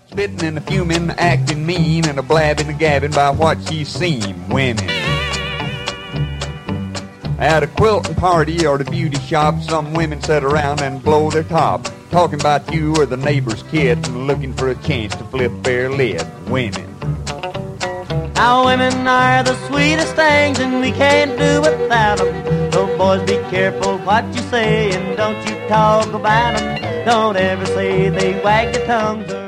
spitting and a fuming, acting mean, and a blabbing and gabbing by what she's seen. Women. At a quilting party or the beauty shop, some women sit around and blow their top, talking about you or the neighbor's kid and looking for a chance to flip their lid. Women. Now women are the sweetest things and we can't do without them. So boys, be careful what you say and don't you talk about them. Don't ever say they wag their tongues.